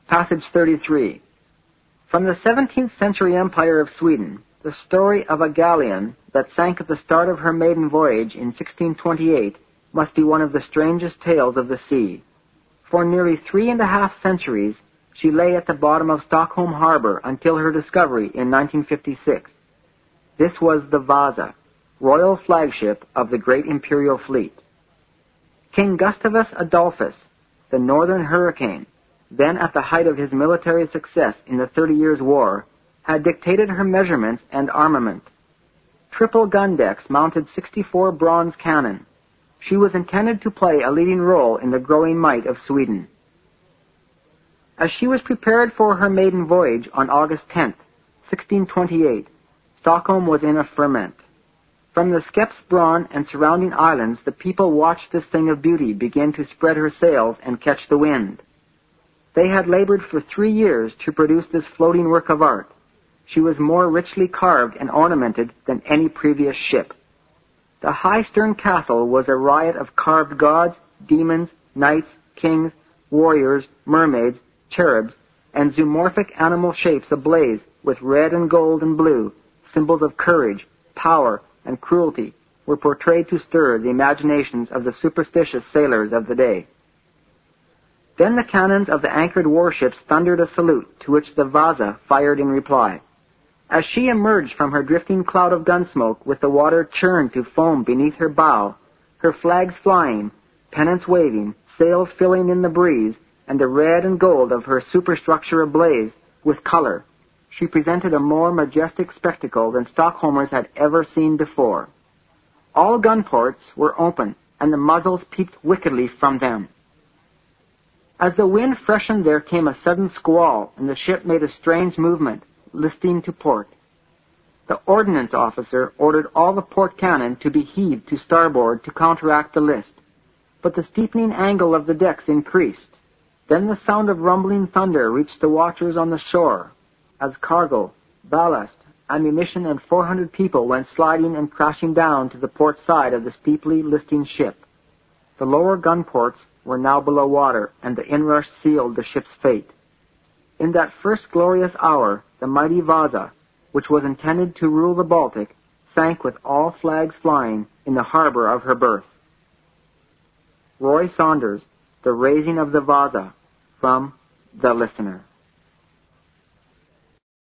Passage 33. From the 17th century empire of Sweden, the story of a galleon that sank at the start of her maiden voyage in 1628 must be one of the strangest tales of the sea. For nearly 3.5 centuries, she lay at the bottom of Stockholm harbor until her discovery in 1956. This was the Vasa, royal flagship of the great imperial fleet. King Gustavus Adolphus, the Northern Hurricane, then at the height of his military success in the 30 Years' War, had dictated her measurements and armament. Triple gun decks mounted 64 bronze cannon. She was intended to play a leading role in the growing might of Sweden. As she was prepared for her maiden voyage on August 10, 1628, Stockholm was in a ferment. From the Skeppsbron and surrounding islands, the people watched this thing of beauty begin to spread her sails and catch the wind. They had labored for 3 years to produce this floating work of art. She was more richly carved and ornamented than any previous ship. The high stern castle was a riot of carved gods, demons, knights, kings, warriors, mermaids, cherubs, and zoomorphic animal shapes ablaze with red and gold and blue. Symbols of courage, power, and cruelty were portrayed to stir the imaginations of the superstitious sailors of the day. Then the cannons of the anchored warships thundered a salute, to which the Vasa fired in reply. As she emerged from her drifting cloud of gun smoke with the water churned to foam beneath her bow, her flags flying, pennants waving, sails filling in the breeze, and the red and gold of her superstructure ablaze with color, she presented a more majestic spectacle than Stockholmers had ever seen before. All gun ports were open, and the muzzles peeped wickedly from them. As the wind freshened, there came a sudden squall, and the ship made a strange movement, listing to port. The ordnance officer ordered all the port cannon to be heaved to starboard to counteract the list, but the steepening angle of the decks increased. Then the sound of rumbling thunder reached the watchers on the shore, as cargo, ballast, ammunition, and 400 people went sliding and crashing down to the port side of the steeply listing ship. The lower gun ports were now below water, and the inrush sealed the ship's fate. In that first glorious hour, the mighty Vasa, which was intended to rule the Baltic, sank with all flags flying in the harbor of her birth. Roy Saunders, The Raising of the Vasa, from The Listener.